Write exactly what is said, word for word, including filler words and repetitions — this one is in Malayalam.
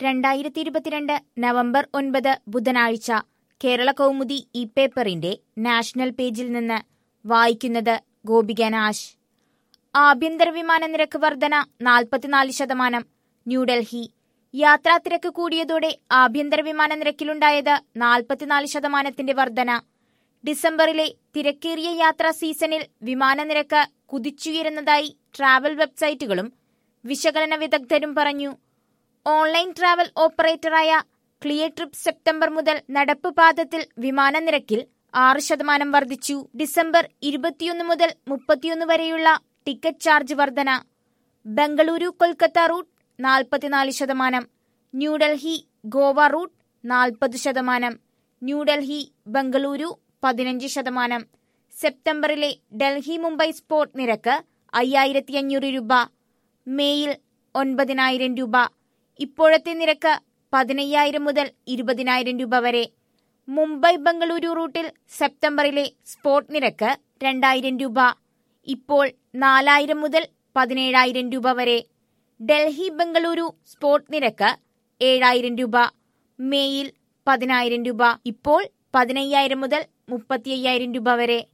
രണ്ടായിരത്തി ഇരുപത്തിരണ്ട് നവംബർ ഒൻപത് ബുധനാഴ്ച കേരള കൗമുദി ഈ പേപ്പറിന്റെ നാഷണൽ പേജിൽ നിന്ന് വായിക്കുന്നത് ഗോപിക നാശ്. ആഭ്യന്തര വിമാന നിരക്ക് വർധന നാൽപ്പത്തിനാല് ശതമാനം. ന്യൂഡൽഹി. യാത്രാ തിരക്ക് കൂടിയതോടെ ആഭ്യന്തര വിമാന നിരക്കിലുണ്ടായത് നാൽപ്പത്തിനാല് ശതമാനത്തിന്റെ വർധന. ഡിസംബറിലെ തിരക്കേറിയ യാത്രാ സീസണിൽ വിമാന നിരക്ക് കുതിച്ചുയരുന്നതായി ട്രാവൽ വെബ്സൈറ്റുകളും വിശകലന വിദഗ്ധരും പറഞ്ഞു. ഓൺലൈൻ ട്രാവൽ ഓപ്പറേറ്ററായ ക്ലിയർ ട്രിപ്പ് സെപ്റ്റംബർ മുതൽ നടപ്പ് പാദത്തിൽ വിമാന നിരക്കിൽ ആറ് ശതമാനം വർദ്ധിച്ചു. ഡിസംബർ ഇരുപത്തിയൊന്ന് മുതൽ മുപ്പത്തിയൊന്ന് വരെയുള്ള ടിക്കറ്റ് ചാർജ് വർധന. ബംഗളൂരു കൊൽക്കത്ത റൂട്ട് നാൽപ്പത്തിനാല് ശതമാനം. ന്യൂഡൽഹി ഗോവ റൂട്ട് നാൽപ്പത് ശതമാനം. ന്യൂഡൽഹി ബംഗളൂരു പതിനഞ്ച് ശതമാനം. സെപ്റ്റംബറിലെ ഡൽഹി മുംബൈ സ്പോട്ട് നിരക്ക് അയ്യായിരത്തി അഞ്ഞൂറ് രൂപ. മേയിൽ ഒൻപതിനായിരം രൂപ. ഇപ്പോഴത്തെ നിരക്ക് പതിനയ്യായിരം മുതൽ ഇരുപതിനായിരം രൂപ വരെ. മുംബൈ ബംഗളൂരു റൂട്ടിൽ സെപ്റ്റംബറിലെ സ്പോട്ട് നിരക്ക് രണ്ടായിരം രൂപ. ഇപ്പോൾ നാലായിരം മുതൽ പതിനേഴായിരം രൂപ വരെ. ഡൽഹി ബംഗളൂരു സ്പോട്ട് നിരക്ക് ഏഴായിരം രൂപ. മേയിൽ പതിനായിരം രൂപ. ഇപ്പോൾ പതിനയ്യായിരം മുതൽ മുപ്പത്തി അയ്യായിരം രൂപ വരെ.